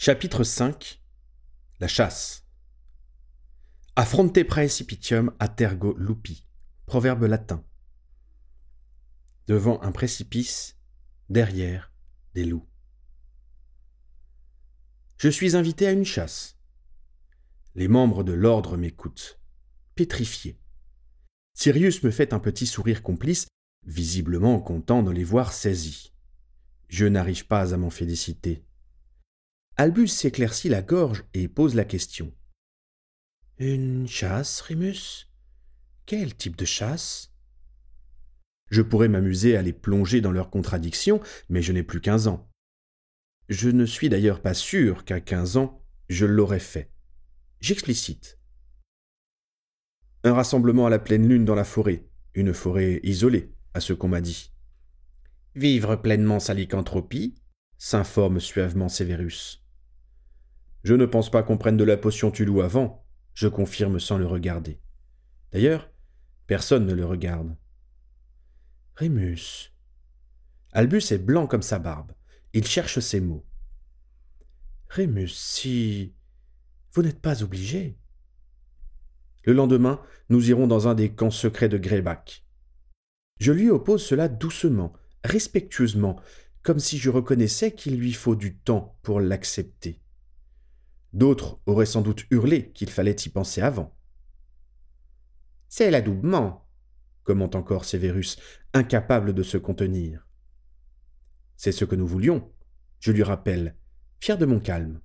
Chapitre 5. La chasse. Affronte praecipitium a tergo lupi. Proverbe latin. Devant un précipice, derrière des loups. Je suis invité à une chasse. Les membres de l'ordre m'écoutent, pétrifiés. Sirius me fait un petit sourire complice, visiblement content de les voir saisis. Je n'arrive pas à m'en féliciter. Albus s'éclaircit la gorge et pose la question. « Une chasse, Rémus ? Quel type de chasse ?» Je pourrais m'amuser à les plonger dans leurs contradictions, mais je n'ai plus 15 ans. Je ne suis d'ailleurs pas sûr qu'à 15 ans, je l'aurais fait. J'explicite. Un rassemblement à la pleine lune dans la forêt, une forêt isolée, à ce qu'on m'a dit. Vivre pleinement sa lycanthropie, s'informe suavement Sévérus. Je ne pense pas qu'on prenne de la potion Tulou avant, je confirme sans le regarder. D'ailleurs, personne ne le regarde. Rémus. Albus est blanc comme sa barbe. Il cherche ses mots. Rémus, si vous n'êtes pas obligé. Le lendemain, nous irons dans un des camps secrets de Greyback. Je lui oppose cela doucement, respectueusement, comme si je reconnaissais qu'il lui faut du temps pour l'accepter. D'autres auraient sans doute hurlé qu'il fallait y penser avant. « C'est l'adoubement !» commente encore Sévérus, incapable de se contenir. « C'est ce que nous voulions, » je lui rappelle, fier de mon calme.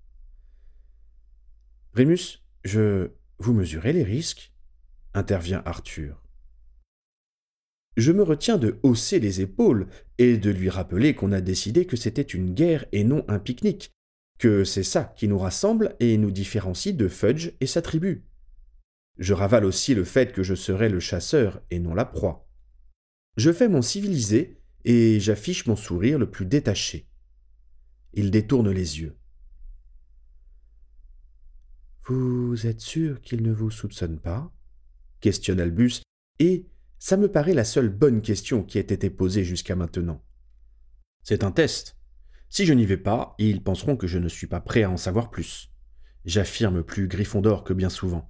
« Rémus, vous mesurez les risques ?» intervient Arthur. Je me retiens de hausser les épaules et de lui rappeler qu'on a décidé que c'était une guerre et non un pique-nique, que c'est ça qui nous rassemble et nous différencie de Fudge et sa tribu. Je ravale aussi le fait que je serai le chasseur et non la proie. Je fais mon civilisé et j'affiche mon sourire le plus détaché. Il détourne les yeux. « Vous êtes sûr qu'il ne vous soupçonne pas ?» questionne Albus, et ça me paraît la seule bonne question qui ait été posée jusqu'à maintenant. C'est un test. Si je n'y vais pas, ils penseront que je ne suis pas prêt à en savoir plus. J'affirme plus Gryffondor que bien souvent.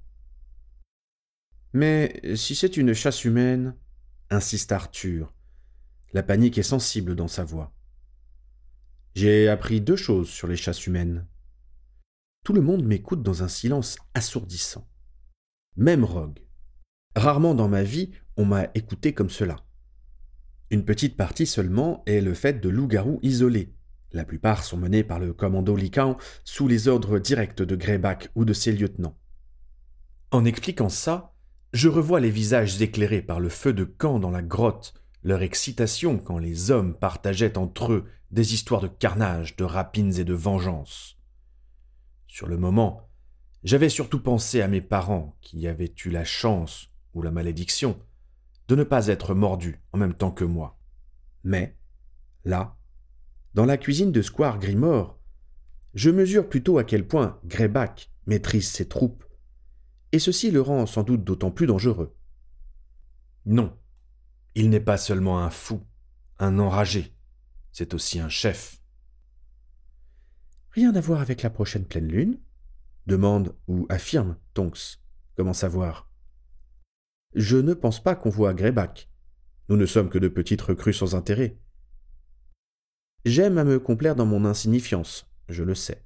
Mais si c'est une chasse humaine, insiste Arthur. La panique est sensible dans sa voix. J'ai appris 2 choses sur les chasses humaines. Tout le monde m'écoute dans un silence assourdissant. Même Rogue. Rarement dans ma vie, on m'a écouté comme cela. Une petite partie seulement est le fait de loups-garous isolés. La plupart sont menés par le commando Lycan sous les ordres directs de Greyback ou de ses lieutenants. En expliquant ça, je revois les visages éclairés par le feu de camp dans la grotte, leur excitation quand les hommes partageaient entre eux des histoires de carnage, de rapines et de vengeance. Sur le moment, j'avais surtout pensé à mes parents qui avaient eu la chance, ou la malédiction, de ne pas être mordus en même temps que moi. Mais, là, dans la cuisine de Square Grimoire, je mesure plutôt à quel point Greyback maîtrise ses troupes, et ceci le rend sans doute d'autant plus dangereux. Non, il n'est pas seulement un fou, un enragé, c'est aussi un chef. Rien à voir avec la prochaine pleine lune ? Demande ou affirme Tonks. Comment savoir ? Je ne pense pas qu'on voit Greyback. Nous ne sommes que de petites recrues sans intérêt. J'aime à me complaire dans mon insignifiance, je le sais.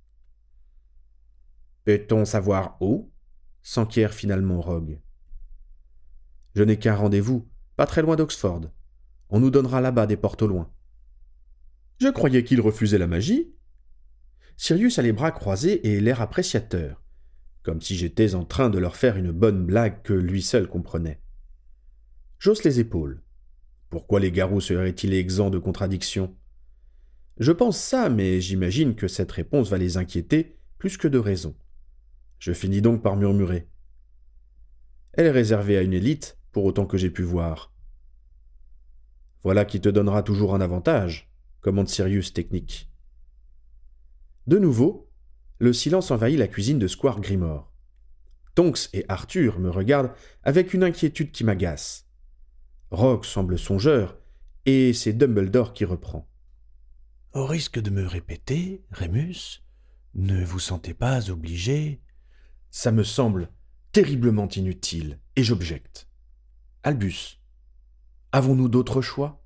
Peut-on savoir où ? S'enquiert finalement Rogue. Je n'ai qu'un rendez-vous, pas très loin d'Oxford. On nous donnera là-bas des portes au loin. Je croyais qu'il refusait la magie. Sirius a les bras croisés et l'air appréciateur, comme si j'étais en train de leur faire une bonne blague que lui seul comprenait. J'hausse les épaules. Pourquoi les garous seraient-ils exempts de contradictions ? Je pense ça, mais j'imagine que cette réponse va les inquiéter plus que de raison. Je finis donc par murmurer. Elle est réservée à une élite, pour autant que j'ai pu voir. Voilà qui te donnera toujours un avantage, commande Sirius technique. De nouveau, le silence envahit la cuisine de Square Grimoire. Tonks et Arthur me regardent avec une inquiétude qui m'agace. Rogue semble songeur, et c'est Dumbledore qui reprend. « Au risque de me répéter, Rémus, Ne vous sentez pas obligé? Ça me semble terriblement inutile, et j'objecte. Albus, avons-nous d'autres choix?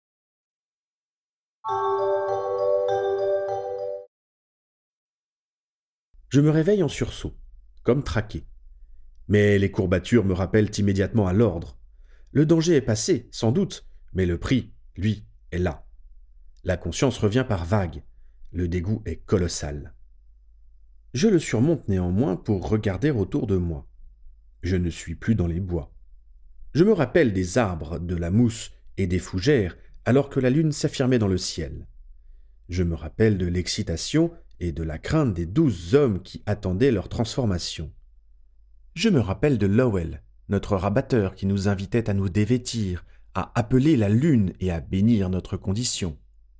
Je me réveille en sursaut, comme traqué. Mais les courbatures me rappellent immédiatement à l'ordre. Le danger est passé, sans doute, mais le prix, lui, est là. La conscience revient par vagues. Le dégoût est colossal. Je le surmonte néanmoins pour regarder autour de moi. Je ne suis plus dans les bois. Je me rappelle des arbres, de la mousse et des fougères alors que la lune s'affirmait dans le ciel. Je me rappelle de l'excitation et de la crainte des 12 hommes qui attendaient leur transformation. Je me rappelle de Lowell, notre rabatteur qui nous invitait à nous dévêtir, à appeler la lune et à bénir notre condition.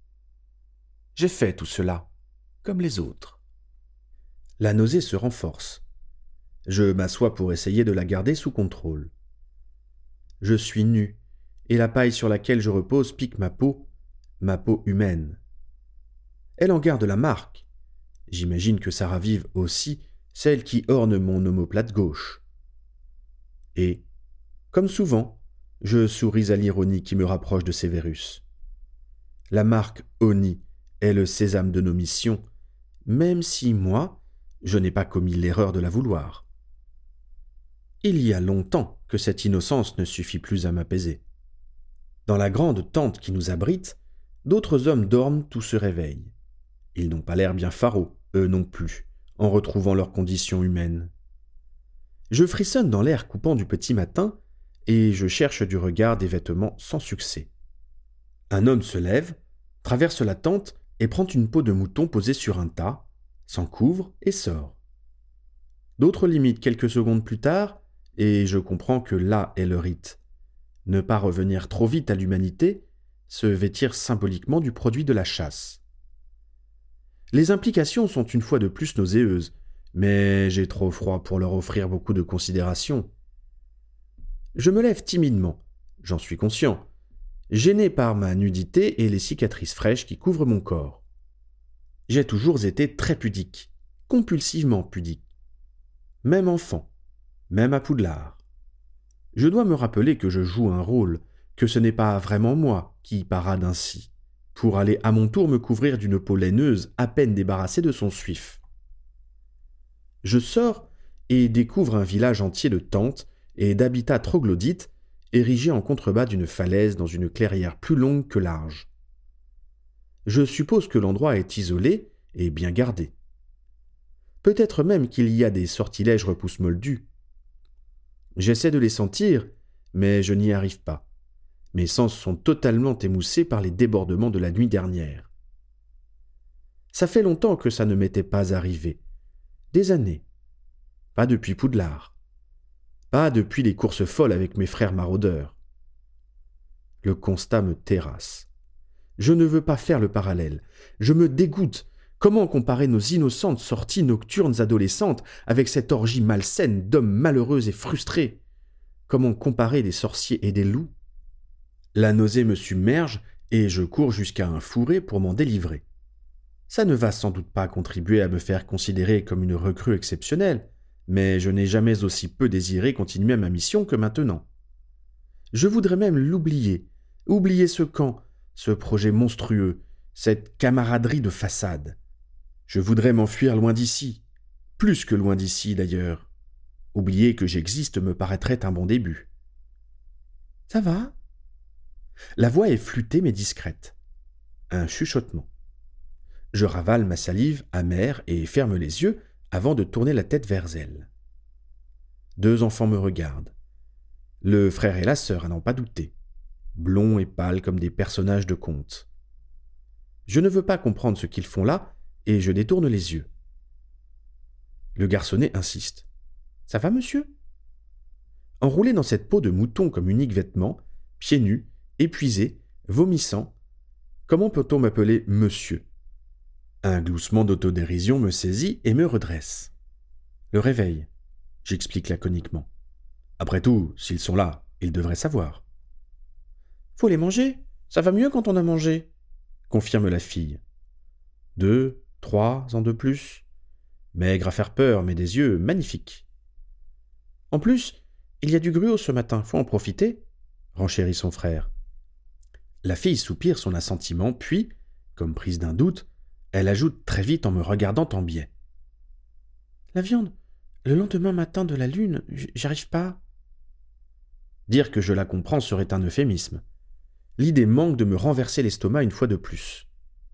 J'ai fait tout cela, comme les autres. La nausée se renforce. Je m'assois pour essayer de la garder sous contrôle. Je suis nu, et la paille sur laquelle je repose pique ma peau humaine. Elle en garde la marque. J'imagine que ça ravive aussi celle qui orne mon omoplate gauche. Et, comme souvent, je souris à l'ironie qui me rapproche de Sévérus. La marque Oni est le sésame de nos missions, même si moi, je n'ai pas commis l'erreur de la vouloir. Il y a longtemps que cette innocence ne suffit plus à m'apaiser. Dans la grande tente qui nous abrite, d'autres hommes dorment ou se réveillent. Ils n'ont pas l'air bien faraud, eux non plus, en retrouvant leur condition humaine. Je frissonne dans l'air coupant du petit matin et je cherche du regard des vêtements sans succès. Un homme se lève, traverse la tente et prend une peau de mouton posée sur un tas, s'en couvre et sort. D'autres l'imitent quelques secondes plus tard et je comprends que là est le rite. Ne pas revenir trop vite à l'humanité, se vêtir symboliquement du produit de la chasse. Les implications sont une fois de plus nauséeuses, mais j'ai trop froid pour leur offrir beaucoup de considération. Je me lève timidement, j'en suis conscient, gêné par ma nudité et les cicatrices fraîches qui couvrent mon corps. J'ai toujours été très pudique, compulsivement pudique. Même enfant, même à Poudlard. Je dois me rappeler que je joue un rôle, que ce n'est pas vraiment moi qui parade ainsi, pour aller à mon tour me couvrir d'une peau laineuse à peine débarrassée de son suif. Je sors et découvre un village entier de tentes et d'habitats troglodytes érigés en contrebas d'une falaise dans une clairière plus longue que large. Je suppose que l'endroit est isolé et bien gardé. Peut-être même qu'il y a des sortilèges repousses moldus. J'essaie de les sentir, mais je n'y arrive pas. Mes sens sont totalement émoussés par les débordements de la nuit dernière. Ça fait longtemps que ça ne m'était pas arrivé. Des années. Pas depuis Poudlard. Pas depuis les courses folles avec mes frères maraudeurs. Le constat me terrasse. Je ne veux pas faire le parallèle. Je me dégoûte. Comment comparer nos innocentes sorties nocturnes adolescentes avec cette orgie malsaine d'hommes malheureux et frustrés? Comment comparer des sorciers et des loups? La nausée me submerge et je cours jusqu'à un fourré pour m'en délivrer. Ça ne va sans doute pas contribuer à me faire considérer comme une recrue exceptionnelle, mais je n'ai jamais aussi peu désiré continuer ma mission que maintenant. Je voudrais même l'oublier, oublier ce camp, ce projet monstrueux, cette camaraderie de façade. Je voudrais m'enfuir loin d'ici, plus que loin d'ici d'ailleurs. Oublier que j'existe me paraîtrait un bon début. « Ça va ?» La voix est flûtée mais discrète. Un chuchotement. Je ravale ma salive amère et ferme les yeux avant de tourner la tête vers elle. 2 enfants me regardent. Le frère et la sœur, à n'en pas douter. Blonds et pâles comme des personnages de contes. Je ne veux pas comprendre ce qu'ils font là et je détourne les yeux. Le garçonnet insiste. « Ça va, monsieur ?» Enroulé dans cette peau de mouton comme unique vêtement, pieds nus, épuisé, vomissant, comment peut-on m'appeler monsieur? Un gloussement d'autodérision me saisit et me redresse. Le réveil, j'explique laconiquement. Après tout, s'ils sont là, ils devraient savoir. Faut les manger, ça va mieux quand on a mangé, confirme la fille. 2, 3 ans de plus, maigre à faire peur, mais des yeux magnifiques. En plus, il y a du gruau ce matin, faut en profiter, renchérit son frère. La fille soupire son assentiment, puis, comme prise d'un doute, elle ajoute très vite en me regardant en biais. La viande, le lendemain matin de la lune, j'arrive pas. Dire que je la comprends serait un euphémisme. L'idée manque de me renverser l'estomac une fois de plus.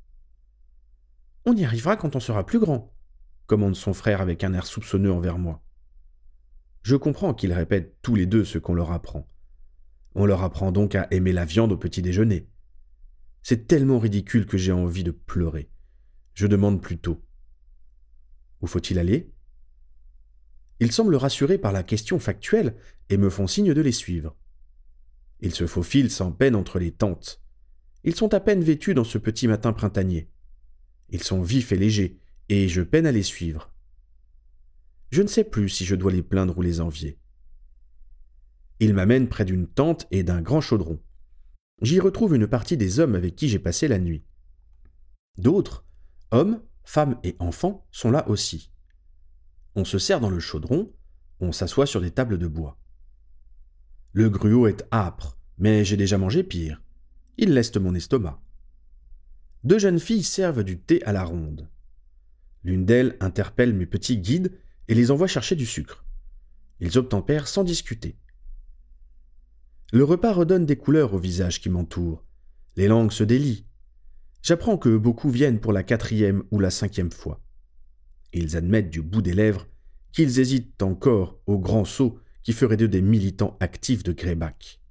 On y arrivera quand on sera plus grand, commande son frère avec un air soupçonneux envers moi. Je comprends qu'ils répètent tous les deux ce qu'on leur apprend. On leur apprend donc à aimer la viande au petit déjeuner. C'est tellement ridicule que j'ai envie de pleurer. Je demande plutôt. Où faut-il aller ? Ils semblent rassurés par la question factuelle et me font signe de les suivre. Ils se faufilent sans peine entre les tentes. Ils sont à peine vêtus dans ce petit matin printanier. Ils sont vifs et légers, et je peine à les suivre. Je ne sais plus si je dois les plaindre ou les envier. Ils m'amènent près d'une tente et d'un grand chaudron. J'y retrouve une partie des hommes avec qui j'ai passé la nuit. D'autres, hommes, femmes et enfants, sont là aussi. On se sert dans le chaudron, on s'assoit sur des tables de bois. Le gruau est âpre, mais j'ai déjà mangé pire. Il leste mon estomac. 2 jeunes filles servent du thé à la ronde. L'une d'elles interpelle mes petits guides et les envoie chercher du sucre. Ils obtempèrent sans discuter. Le repas redonne des couleurs au visage qui m'entoure. Les langues se délient. J'apprends que beaucoup viennent pour la 4e ou la 5e fois. Ils admettent du bout des lèvres qu'ils hésitent encore au grand saut qui ferait d'eux des militants actifs de Greyback.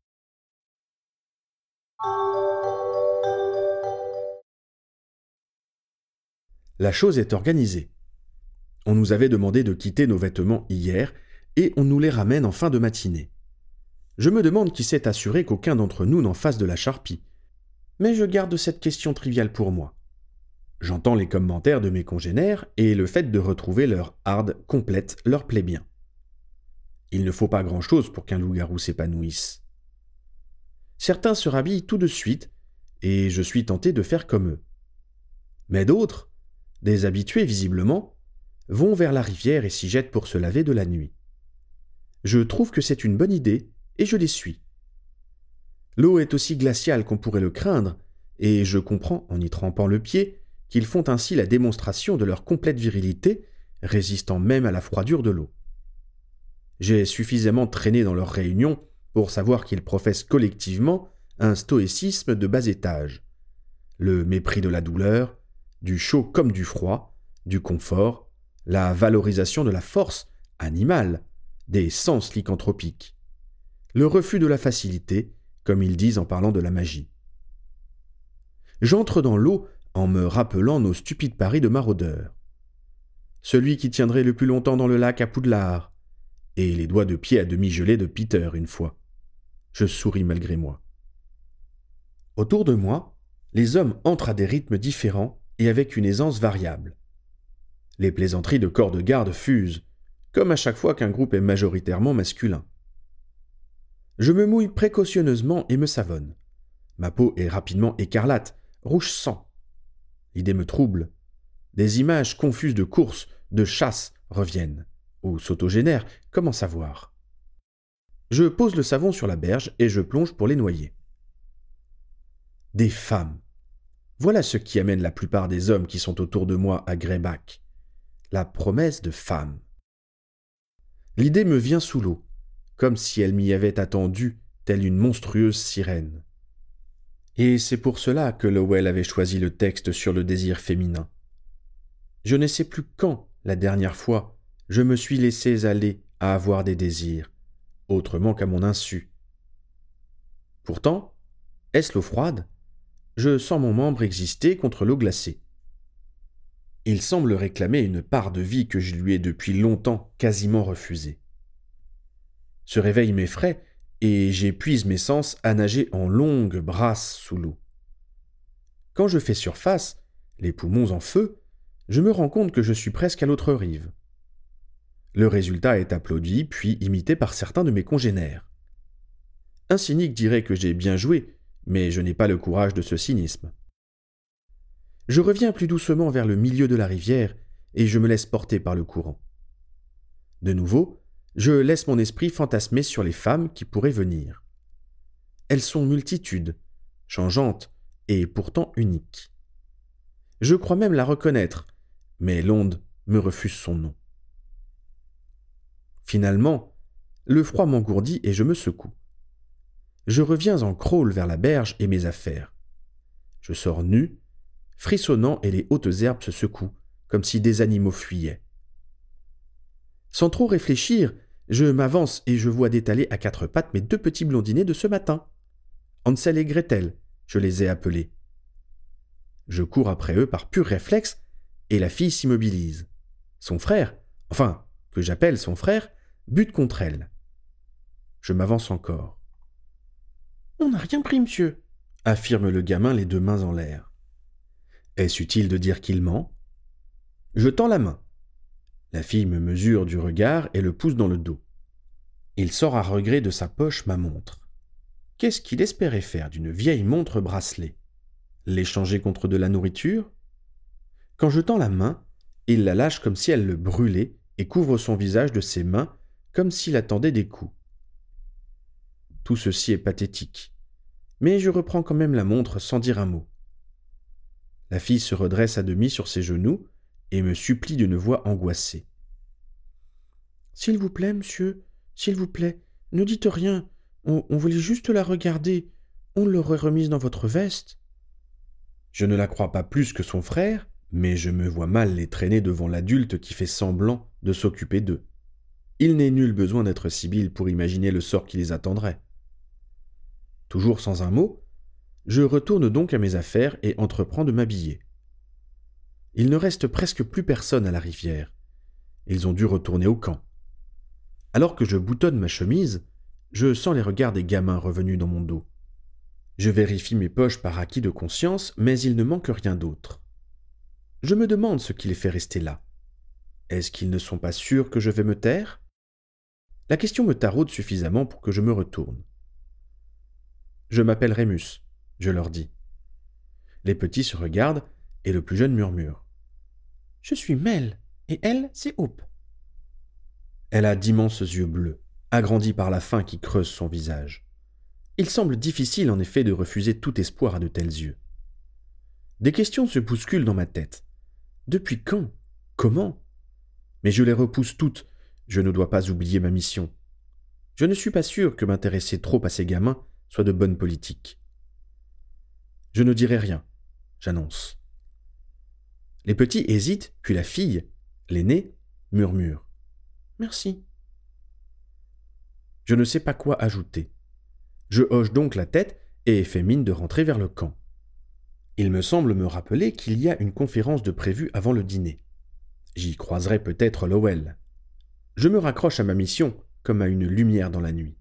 La chose est organisée. On nous avait demandé de quitter nos vêtements hier et on nous les ramène en fin de matinée. Je me demande qui s'est assuré qu'aucun d'entre nous n'en fasse de la charpie. Mais je garde cette question triviale pour moi. J'entends les commentaires de mes congénères et le fait de retrouver leur harde complète leur plaît bien. Il ne faut pas grand-chose pour qu'un loup-garou s'épanouisse. Certains se rhabillent tout de suite et je suis tenté de faire comme eux. Mais d'autres, des habitués visiblement, vont vers la rivière et s'y jettent pour se laver de la nuit. Je trouve que c'est une bonne idée et je les suis. L'eau est aussi glaciale qu'on pourrait le craindre et je comprends, en y trempant le pied, qu'ils font ainsi la démonstration de leur complète virilité, résistant même à la froidure de l'eau. J'ai suffisamment traîné dans leurs réunions pour savoir qu'ils professent collectivement un stoïcisme de bas étage. Le mépris de la douleur, du chaud comme du froid, du confort, la valorisation de la force animale, des sens lycanthropiques. Le refus de la facilité, comme ils disent en parlant de la magie. J'entre dans l'eau en me rappelant nos stupides paris de maraudeurs. Celui qui tiendrait le plus longtemps dans le lac à Poudlard, et les doigts de pied à demi gelés de Peter une fois. Je souris malgré moi. Autour de moi, les hommes entrent à des rythmes différents et avec une aisance variable. Les plaisanteries de corps de garde fusent, comme à chaque fois qu'un groupe est majoritairement masculin. Je me mouille précautionneusement et me savonne. Ma peau est rapidement écarlate, rouge sang. L'idée me trouble. Des images confuses de courses, de chasse reviennent, ou s'autogénèrent, comment savoir ? Je pose le savon sur la berge et je plonge pour les noyer. Des femmes. Voilà ce qui amène la plupart des hommes qui sont autour de moi à Greyback. La promesse de femmes. L'idée me vient sous l'eau, comme si elle m'y avait attendu, telle une monstrueuse sirène. Et c'est pour cela que Lowell avait choisi le texte sur le désir féminin. Je ne sais plus quand, la dernière fois, je me suis laissé aller à avoir des désirs, autrement qu'à mon insu. Pourtant, est-ce l'eau froide ? Je sens mon membre exister contre l'eau glacée. Il semble réclamer une part de vie que je lui ai depuis longtemps quasiment refusée. Ce réveil m'effraie et j'épuise mes sens à nager en longues brasses sous l'eau. Quand je fais surface, les poumons en feu, je me rends compte que je suis presque à l'autre rive. Le résultat est applaudi puis imité par certains de mes congénères. Un cynique dirait que j'ai bien joué, mais je n'ai pas le courage de ce cynisme. Je reviens plus doucement vers le milieu de la rivière et je me laisse porter par le courant. De nouveau, je laisse mon esprit fantasmer sur les femmes qui pourraient venir. Elles sont multitudes, changeantes et pourtant uniques. Je crois même la reconnaître, mais l'onde me refuse son nom. Finalement, le froid m'engourdit et je me secoue. Je reviens en crawl vers la berge et mes affaires. Je sors nu, frissonnant et les hautes herbes se secouent, comme si des animaux fuyaient. Sans trop réfléchir, je m'avance et je vois détaler à quatre pattes mes deux petits blondinets de ce matin. Hansel et Gretel, je les ai appelés. Je cours après eux par pur réflexe et la fille s'immobilise. Son frère, enfin, que j'appelle son frère, bute contre elle. Je m'avance encore. « On n'a rien pris, monsieur », affirme le gamin les deux mains en l'air. Est-ce utile de dire qu'il ment ? Je tends la main. La fille me mesure du regard et le pousse dans le dos. Il sort à regret de sa poche ma montre. Qu'est-ce qu'il espérait faire d'une vieille montre bracelet ? L'échanger contre de la nourriture ? Quand je tends la main, il la lâche comme si elle le brûlait et couvre son visage de ses mains comme s'il attendait des coups. Tout ceci est pathétique, mais je reprends quand même la montre sans dire un mot. La fille se redresse à demi sur ses genoux et me supplie d'une voix angoissée. « S'il vous plaît, monsieur, s'il vous plaît, ne dites rien, on voulait juste la regarder, on l'aurait remise dans votre veste. » Je ne la crois pas plus que son frère, mais je me vois mal les traîner devant l'adulte qui fait semblant de s'occuper d'eux. Il n'est nul besoin d'être Sibylle pour imaginer le sort qui les attendrait. Toujours sans un mot, je retourne donc à mes affaires et entreprends de m'habiller. Il ne reste presque plus personne à la rivière. Ils ont dû retourner au camp. Alors que je boutonne ma chemise, je sens les regards des gamins revenus dans mon dos. Je vérifie mes poches par acquis de conscience, mais il ne manque rien d'autre. Je me demande ce qui les fait rester là. Est-ce qu'ils ne sont pas sûrs que je vais me taire ? La question me taraude suffisamment pour que je me retourne. Je m'appelle Rémus, je leur dis. Les petits se regardent et le plus jeune murmure. Je suis Mel, et elle, c'est Hope. Elle a d'immenses yeux bleus, agrandis par la faim qui creuse son visage. Il semble difficile en effet de refuser tout espoir à de tels yeux. Des questions se bousculent dans ma tête. Depuis quand ? Comment ? Mais je les repousse toutes, je ne dois pas oublier ma mission. Je ne suis pas sûr que m'intéresser trop à ces gamins soit de bonne politique. Je ne dirai rien, j'annonce. Les petits hésitent, puis la fille, l'aînée, murmure. Merci. Je ne sais pas quoi ajouter. Je hoche donc la tête et fais mine de rentrer vers le camp. Il me semble me rappeler qu'il y a une conférence de prévue avant le dîner. J'y croiserai peut-être Lowell. Je me raccroche à ma mission comme à une lumière dans la nuit.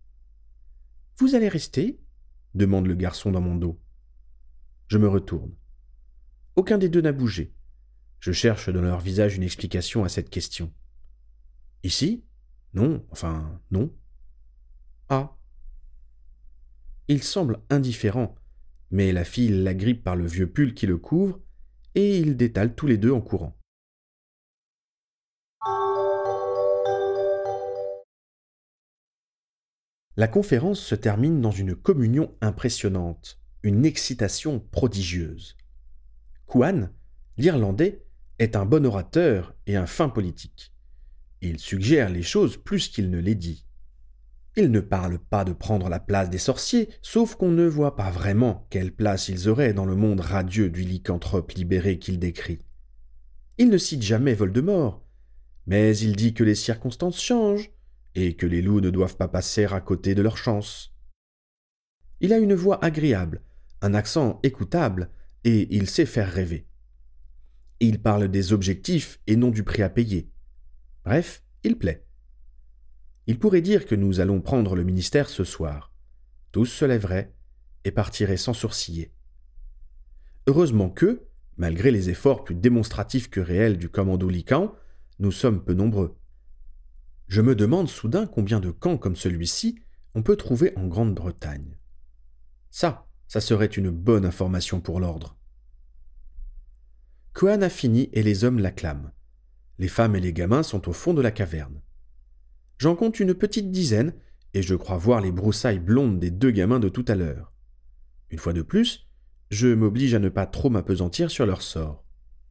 « Vous allez rester ?» demande le garçon dans mon dos. Je me retourne. Aucun des deux n'a bougé. Je cherche dans leur visage une explication à cette question. Ici ? Non, enfin, non. Ah. Il semble indifférent, mais la fille l'agrippe par le vieux pull qui le couvre, et ils détalent tous les deux en courant. La conférence se termine dans une communion impressionnante, une excitation prodigieuse. Kuan, l'Irlandais, est un bon orateur et un fin politique. Il suggère les choses plus qu'il ne les dit. Il ne parle pas de prendre la place des sorciers, sauf qu'on ne voit pas vraiment quelle place ils auraient dans le monde radieux du lycanthrope libéré qu'il décrit. Il ne cite jamais Voldemort, mais il dit que les circonstances changent et que les loups ne doivent pas passer à côté de leur chance. Il a une voix agréable, un accent écoutable, et il sait faire rêver. Il parle des objectifs et non du prix à payer. Bref, il plaît. Il pourrait dire que nous allons prendre le ministère ce soir. Tous se lèveraient et partiraient sans sourciller. Heureusement que, malgré les efforts plus démonstratifs que réels du commando Lycan, nous sommes peu nombreux. Je me demande soudain combien de camps comme celui-ci on peut trouver en Grande-Bretagne. Ça serait une bonne information pour l'ordre. Kuan a fini et les hommes l'acclament. Les femmes et les gamins sont au fond de la caverne. J'en compte une petite dizaine, et je crois voir les broussailles blondes des 2 gamins de tout à l'heure. Une fois de plus, je m'oblige à ne pas trop m'appesantir sur leur sort.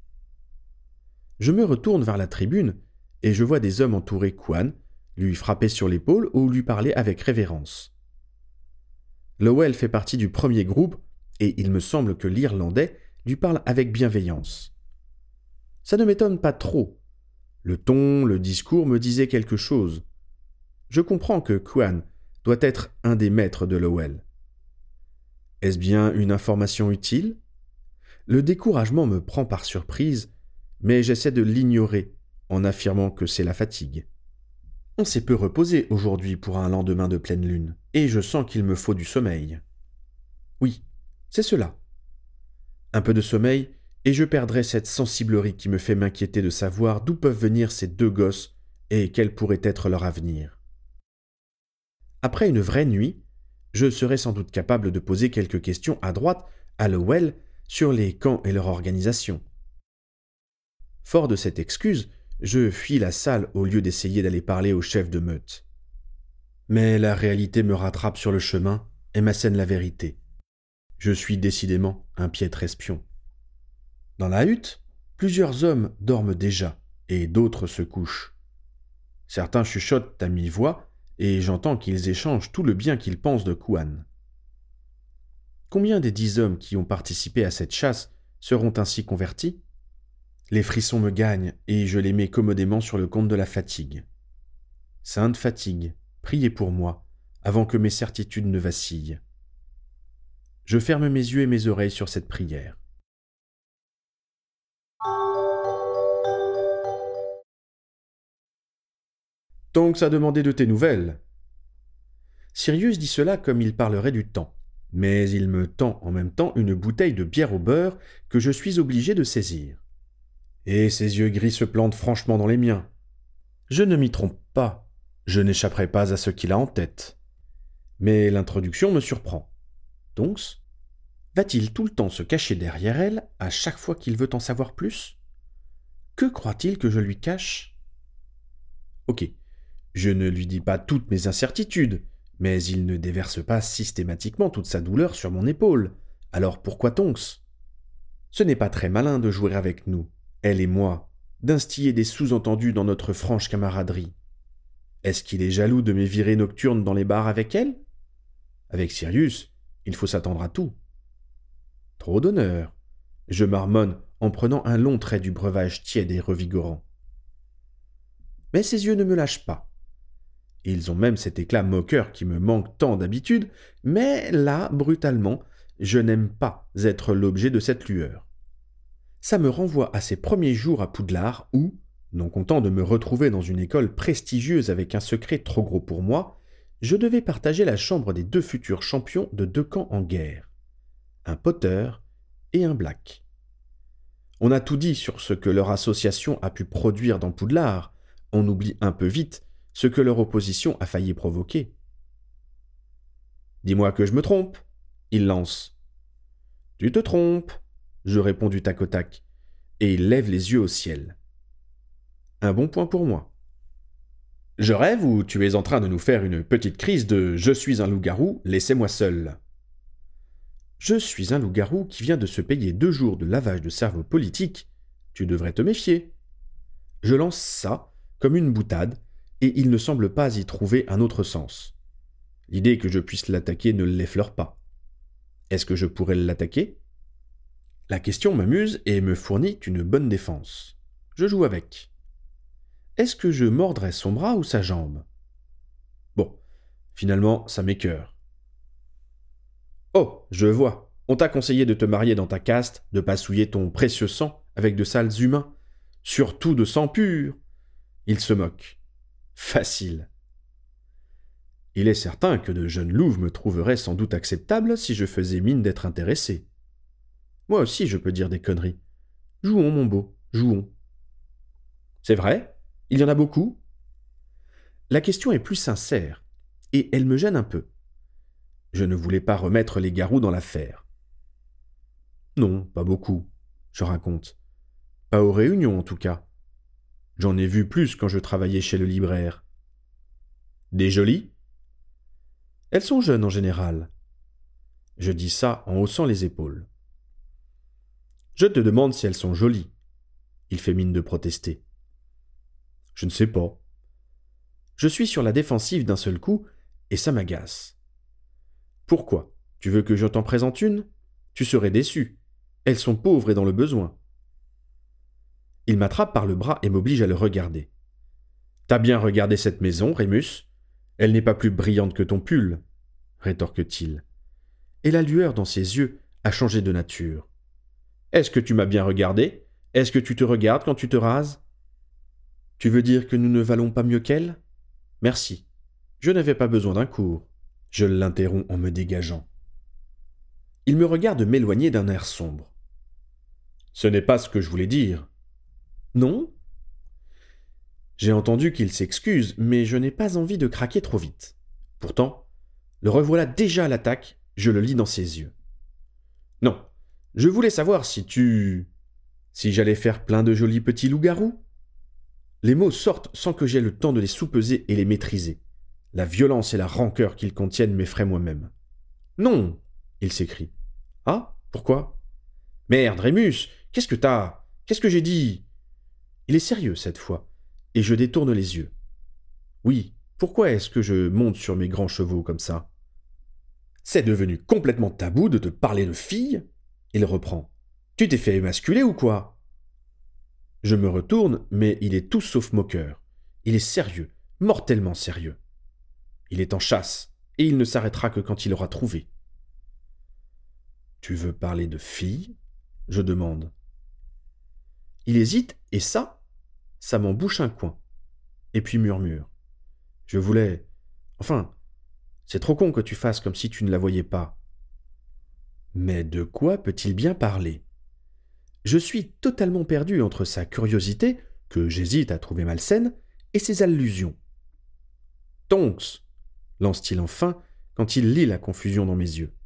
Je me retourne vers la tribune, et je vois des hommes entourer Kuan, lui frapper sur l'épaule ou lui parler avec révérence. Lowell fait partie du premier groupe, et il me semble que l'Irlandais lui parle avec bienveillance. Ça ne m'étonne pas trop. Le ton, le discours me disaient quelque chose. Je comprends que Kuan doit être un des maîtres de Lowell. Est-ce bien une information utile ? Le découragement me prend par surprise, mais j'essaie de l'ignorer en affirmant que c'est la fatigue. On s'est peu reposé aujourd'hui pour un lendemain de pleine lune, et je sens qu'il me faut du sommeil. Oui, c'est cela. Un peu de sommeil, et je perdrai cette sensiblerie qui me fait m'inquiéter de savoir d'où peuvent venir ces 2 gosses et quel pourrait être leur avenir. Après une vraie nuit, je serai sans doute capable de poser quelques questions à droite à Lowell sur les camps et leur organisation. Fort de cette excuse, je fuis la salle au lieu d'essayer d'aller parler au chef de meute. Mais la réalité me rattrape sur le chemin et m'assène la vérité. Je suis décidément un piètre espion. Dans la hutte, plusieurs hommes dorment déjà et d'autres se couchent. Certains chuchotent à mi-voix et j'entends qu'ils échangent tout le bien qu'ils pensent de Kuan. Combien des 10 hommes qui ont participé à cette chasse seront ainsi convertis ? Les frissons me gagnent et je les mets commodément sur le compte de la fatigue. Sainte fatigue, priez pour moi, avant que mes certitudes ne vacillent. Je ferme mes yeux et mes oreilles sur cette prière. Tonks a demandé de tes nouvelles. Sirius dit cela comme il parlerait du temps, mais il me tend en même temps une bouteille de bière au beurre que je suis obligé de saisir. Et ses yeux gris se plantent franchement dans les miens. Je ne m'y trompe pas, je n'échapperai pas à ce qu'il a en tête. Mais l'introduction me surprend. Tonks, va-t-il tout le temps se cacher derrière elle à chaque fois qu'il veut en savoir plus ? Que croit-il que je lui cache ? Ok, je ne lui dis pas toutes mes incertitudes, mais il ne déverse pas systématiquement toute sa douleur sur mon épaule. Alors pourquoi Tonks ? Ce n'est pas très malin de jouer avec nous, elle et moi, d'instiller des sous-entendus dans notre franche camaraderie. Est-ce qu'il est jaloux de mes virées nocturnes dans les bars avec elle ? Avec Sirius, il faut s'attendre à tout. Trop d'honneur, je marmonne en prenant un long trait du breuvage tiède et revigorant. Mais ses yeux ne me lâchent pas. Ils ont même cet éclat moqueur qui me manque tant d'habitude, mais là, brutalement, je n'aime pas être l'objet de cette lueur. Ça me renvoie à ces premiers jours à Poudlard où, non content de me retrouver dans une école prestigieuse avec un secret trop gros pour moi, je devais partager la chambre des 2 futurs champions de 2 camps en guerre, un Potter et un Black. On a tout dit sur ce que leur association a pu produire dans Poudlard, on oublie un peu vite ce que leur opposition a failli provoquer. « Dis-moi que je me trompe !» il lance. « Tu te trompes !» je réponds du tac au tac, et il lève les yeux au ciel. Un bon point pour moi. « Je rêve ou tu es en train de nous faire une petite crise de « je suis un loup-garou, laissez-moi seul ». Je suis un loup-garou qui vient de se payer 2 jours de lavage de cerveau politique, tu devrais te méfier. Je lance ça comme une boutade, et il ne semble pas y trouver un autre sens. L'idée que je puisse l'attaquer ne l'effleure pas. Est-ce que je pourrais l'attaquer ? La question m'amuse et me fournit une bonne défense. Je joue avec. Est-ce que je mordrais son bras ou sa jambe ? Bon, finalement, ça m'écœure. Oh, je vois, on t'a conseillé de te marier dans ta caste, de pas souiller ton précieux sang avec de sales humains, surtout de sang pur. Il se moque. Facile. Il est certain que de jeunes louves me trouveraient sans doute acceptable si je faisais mine d'être intéressé. Moi aussi je peux dire des conneries. Jouons, mon beau, jouons. C'est vrai ? Il y en a beaucoup ? La question est plus sincère, et elle me gêne un peu. Je ne voulais pas remettre les garous dans l'affaire. Non, pas beaucoup, je raconte. Pas aux réunions en tout cas. J'en ai vu plus quand je travaillais chez le libraire. Des jolies ? Elles sont jeunes en général. Je dis ça en haussant les épaules. Je te demande si elles sont jolies. Il fait mine de protester. Je ne sais pas. Je suis sur la défensive d'un seul coup, et ça m'agace. Pourquoi ? Tu veux que je t'en présente une ? Tu serais déçu. Elles sont pauvres et dans le besoin. Il m'attrape par le bras et m'oblige à le regarder. T'as bien regardé cette maison, Rémus ? Elle n'est pas plus brillante que ton pull, rétorque-t-il. Et la lueur dans ses yeux a changé de nature. Est-ce que tu m'as bien regardé ? Est-ce que tu te regardes quand tu te rases ? Tu veux dire que nous ne valons pas mieux qu'elle ? Merci. Je n'avais pas besoin d'un cours. Je l'interromps en me dégageant. Il me regarde m'éloigner d'un air sombre. Ce n'est pas ce que je voulais dire. Non ? J'ai entendu qu'il s'excuse, mais je n'ai pas envie de craquer trop vite. Pourtant, le revoilà déjà à l'attaque, je le lis dans ses yeux. Non, je voulais savoir si j'allais faire plein de jolis petits loups-garous ? Les mots sortent sans que j'aie le temps de les soupeser et les maîtriser. La violence et la rancœur qu'ils contiennent m'effraient moi-même. Non ! Il s'écrie. Ah ? Pourquoi ? Merde, Rémus, qu'est-ce que t'as ? Qu'est-ce que j'ai dit ? Il est sérieux cette fois, et je détourne les yeux. Oui, pourquoi est-ce que je monte sur mes grands chevaux comme ça ? C'est devenu complètement tabou de te parler de fille ? Il reprend. Tu t'es fait émasculer ou quoi ? Je me retourne, mais il est tout sauf moqueur. Il est sérieux, mortellement sérieux. Il est en chasse, et il ne s'arrêtera que quand il aura trouvé. Tu veux parler de fille ? Je demande. Il hésite, et ça m'en bouche un coin. Et puis murmure. Je voulais... Enfin, c'est trop con que tu fasses comme si tu ne la voyais pas. Mais de quoi peut-il bien parler ? Je suis totalement perdu entre sa curiosité, que j'hésite à trouver malsaine, et ses allusions. Tonks, lance-t-il enfin, quand il lit la confusion dans mes yeux.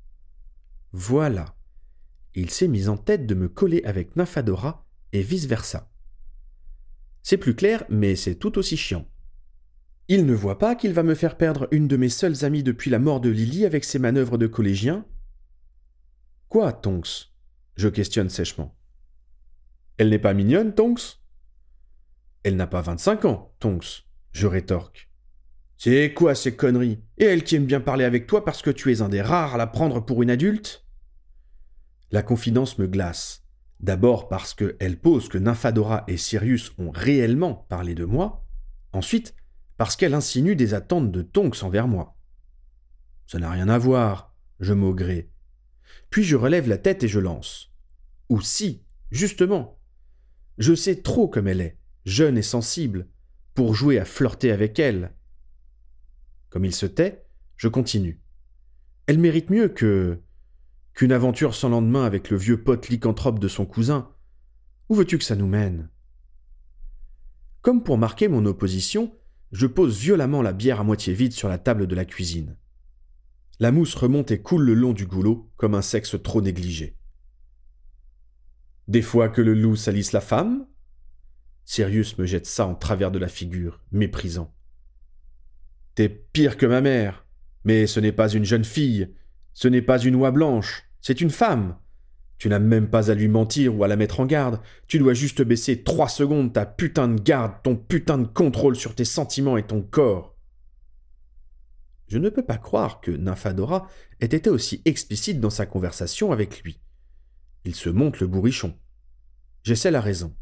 Voilà. Il s'est mis en tête de me coller avec Nymphadora et vice-versa. C'est plus clair, mais c'est tout aussi chiant. Il ne voit pas qu'il va me faire perdre une de mes seules amies depuis la mort de Lily avec ses manœuvres de collégien ? Quoi, Tonks ? Je questionne sèchement. Elle n'est pas mignonne, Tonks ? Elle n'a pas 25 ans, Tonks, je rétorque. C'est quoi ces conneries ? Et elle qui aime bien parler avec toi parce que tu es un des rares à la prendre pour une adulte ? La confidence me glace. D'abord parce qu'elle pose que Nymphadora et Sirius ont réellement parlé de moi. Ensuite, parce qu'elle insinue des attentes de Tonks envers moi. Ça n'a rien à voir, je maugrais. Puis je relève la tête et je lance. Ou si, justement. Je sais trop comme elle est, jeune et sensible, pour jouer à flirter avec elle. Comme il se tait, je continue. Elle mérite mieux qu'une aventure sans lendemain avec le vieux pote lycanthrope de son cousin. Où veux-tu que ça nous mène ? Comme pour marquer mon opposition, je pose violemment la bière à moitié vide sur la table de la cuisine. La mousse remonte et coule le long du goulot comme un sexe trop négligé. Des fois que le loup salisse la femme ? Sirius me jette ça en travers de la figure, méprisant. T'es pire que ma mère, mais ce n'est pas une jeune fille, ce n'est pas une oie blanche, c'est une femme. Tu n'as même pas à lui mentir ou à la mettre en garde, tu dois juste baisser 3 secondes ta putain de garde, ton putain de contrôle sur tes sentiments et ton corps. Je ne peux pas croire que Nymphadora ait été aussi explicite dans sa conversation avec lui. Il se monte le bourrichon. J'essaie la raison.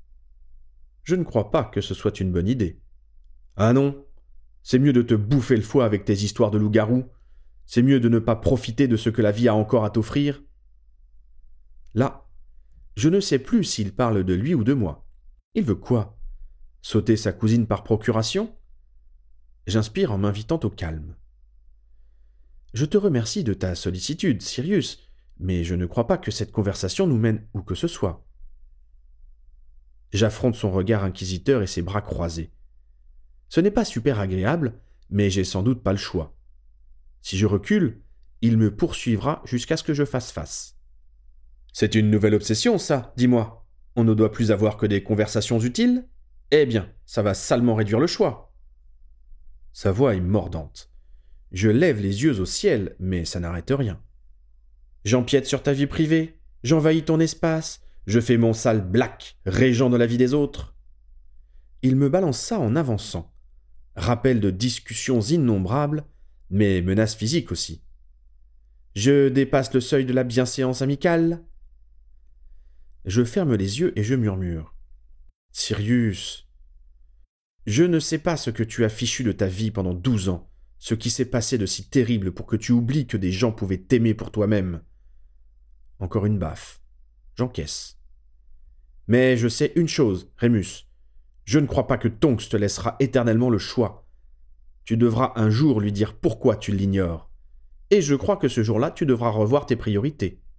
Je ne crois pas que ce soit une bonne idée. Ah non, c'est mieux de te bouffer le foie avec tes histoires de loup-garou. C'est mieux de ne pas profiter de ce que la vie a encore à t'offrir. Là, je ne sais plus s'il parle de lui ou de moi. Il veut quoi ? Sauter sa cousine par procuration ? J'inspire en m'invitant au calme. Je te remercie de ta sollicitude, Sirius, mais je ne crois pas que cette conversation nous mène où que ce soit. J'affronte son regard inquisiteur et ses bras croisés. Ce n'est pas super agréable, mais j'ai sans doute pas le choix. Si je recule, il me poursuivra jusqu'à ce que je fasse face. C'est une nouvelle obsession, ça, dis-moi. On ne doit plus avoir que des conversations utiles ? Eh bien, ça va salement réduire le choix. Sa voix est mordante. Je lève les yeux au ciel, mais ça n'arrête rien. J'empiète sur ta vie privée, j'envahis ton espace, je fais mon sale black, régent de la vie des autres. Il me balance ça en avançant. Rappel de discussions innombrables, mais menaces physiques aussi. Je dépasse le seuil de la bienséance amicale. Je ferme les yeux et je murmure. Sirius, je ne sais pas ce que tu as fichu de ta vie pendant 12 ans, ce qui s'est passé de si terrible pour que tu oublies que des gens pouvaient t'aimer pour toi-même. Encore une baffe. J'encaisse. Mais je sais une chose, Rémus. Je ne crois pas que Tonks te laissera éternellement le choix. Tu devras un jour lui dire pourquoi tu l'ignores. Et je crois que ce jour-là, tu devras revoir tes priorités.